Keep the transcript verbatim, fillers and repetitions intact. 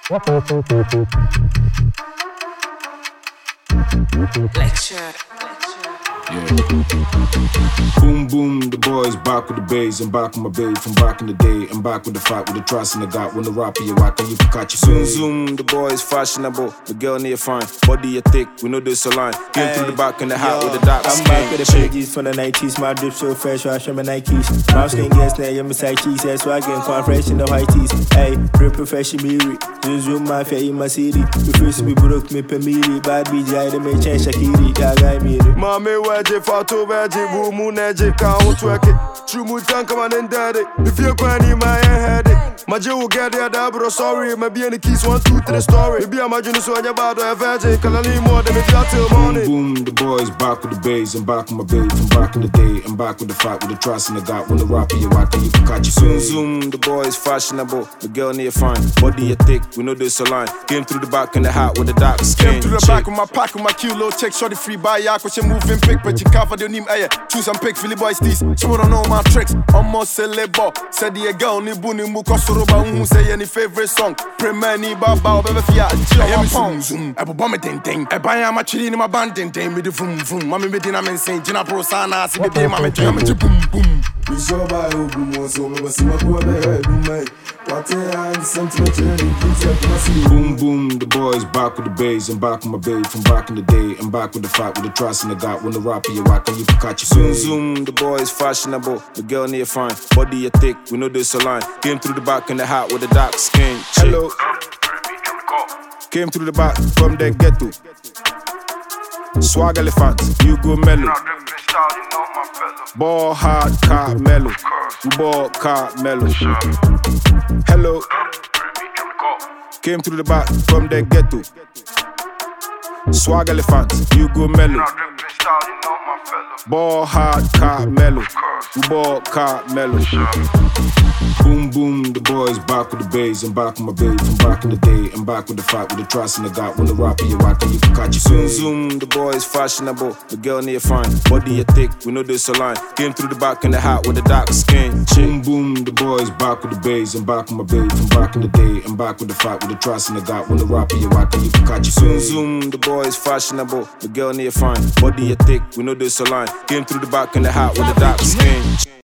Lecture. Yeah. Boom, boom, the boys back with the bass. I'm back with my babe from back in the day. I'm back with the fight, with the trust in the gut. When the rapper you rock and you can catch your zoom, zoom, the boys fashionable. The girl near fine, body you thick, we know this a line. Get through the back in the hat with the dark I'm skin. back with the pages from the nineties. My drip so fresh, I show my Nikes. Mouse can guess now, you're my side cheese. That's why I get quite fresh in the white tees. Hey, real professional me. Zoom, zoom, my fair in my city. The first we broke me per meaty. Bad B J, they may change Shakiri. That guy me. Mommy, wedge, photo, wedge, woo, moon, edge, can't work it. True moon, tank, come on and daddy. If you're going my head, my Joe will get the double. Sorry, maybe any keys, one, two, three story. Maybe I'm a junior, so I'm about to a virgin. Can I need more than if you're till morning? Boom, boom, the boys back with the bass. I'm back with my babe from back in the day. I'm back with the fight, with the trust in the gut. When the rapper you rock and you can catch your zoom, zoom, the boys fashionable. The girl near fine, body you thick, we know this a line. Came through the back in the hat with the dark skin. Came through the back with my pack with my kilo check, shorty free by yak, which you moving pick, but you can't for the name air. Choose and pick Philly boys these. So I don't know my tricks. Almost celebo. Said the girl ni buni muko soroba who say any favorite song. Premani baba baba fia. I am zoom zoom. I bomb it ding ding. I buy my chili in my band ding ding. Me the vroom vroom. Mommy me dinner men saying Gina Pro Sana. See baby mama jam me boom boom. We show by who boom so me see my boy behind me. What a sentiment. Boom, boom, the boys back with the bass. I'm back with my babe from back in the day. I'm back with the fight, with the trust in the gut. When the rapper you rock and you can catch your zoom, zoom, the boys fashionable. The girl near fine, body you thick, we know this a line. Came through the back in the hat with the dark skin. Hello. Came through the back from the ghetto. Swag elephant, you go mellow. Ball hard, car mellow. We ball car mellow. Hello. Came through the back from the ghetto. Swag elephant, you go mellow. Ball hard, car mellow. We ball car mellow. Boom, boom, the boys back with the bass. I'm back with my babe from back in the day. I'm back with the fight, with the trust in the gut. When the rapper you rock and you can catch your zoom, zoom, the boys fashionable. The girl near fine, body you thick, we know this a line. Came through the back in the hat with the dark skin. Boom, boom, the boys back with the bass. I'm back with my babe from back in the day. I'm back with the fight, with the trust in the gut. When the rapper you rock and you can catch your zoom, zoom, the boys fashionable. The girl near fine, body you thick, we know this a line. Came through the back in the hat with the dark skin.